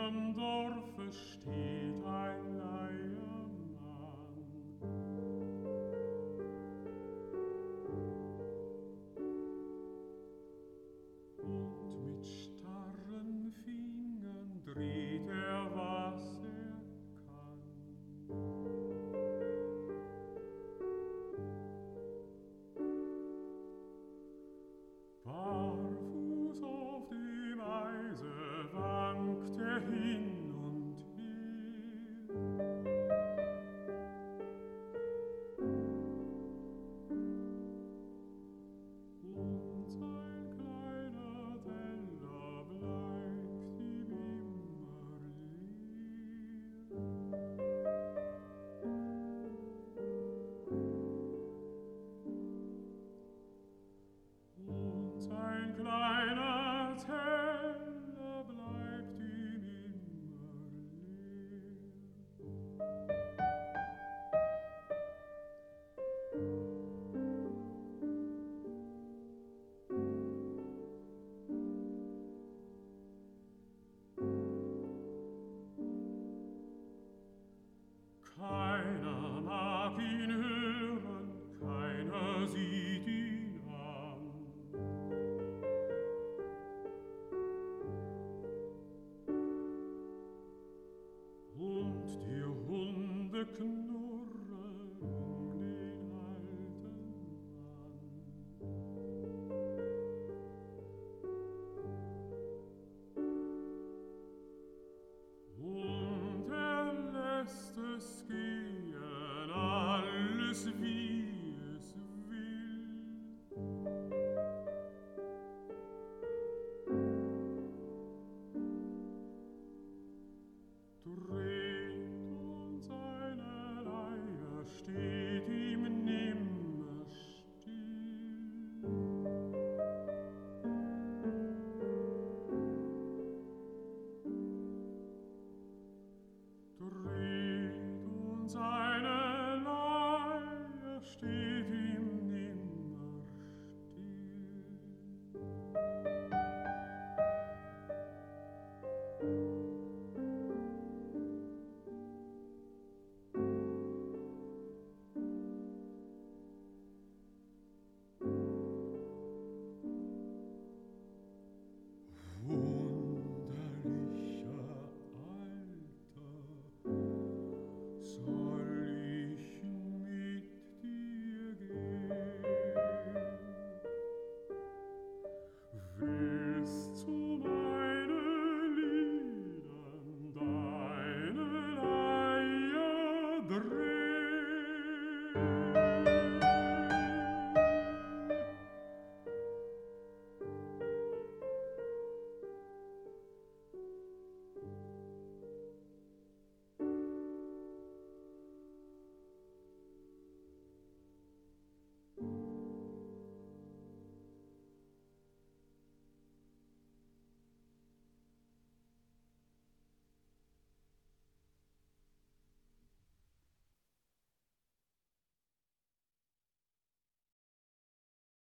ihrem Dorfe steht ein Leiermann. Und mit starren Fingern dreht was kann. Barfuß auf dem Eise wankt hin und her. Und sein kleiner Teller bleibt ihm immer leer. Und sein kleiner Teller bleibt ihm immer leer. Keiner mag ihn hören, keiner sieht ihn an. Und die Hunde knurren